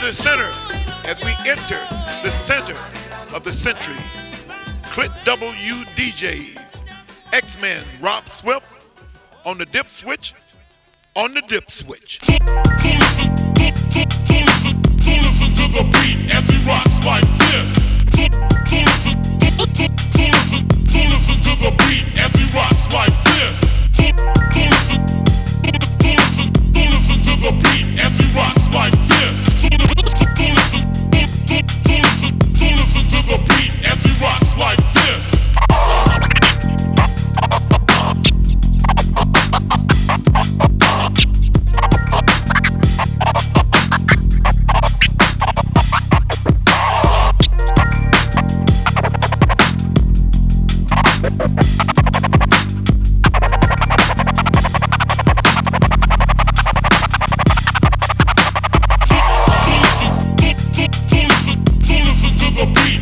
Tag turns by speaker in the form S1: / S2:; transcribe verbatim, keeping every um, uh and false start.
S1: the center as we enter the center of the century. Clit W D Js. X-Men Rob Swift on the dip switch, on the dip switch.
S2: To listen, to, to, to listen, to listen to the beat as he rocks like this. To, to listen, to, to, to listen, to listen to the beat as he rocks like this. To, to listen, to listen, to listen to the beat as he rocks like this. To, to, to listen, to, to, to listen, to listen to the beat as he rocks like this. To listen to the beat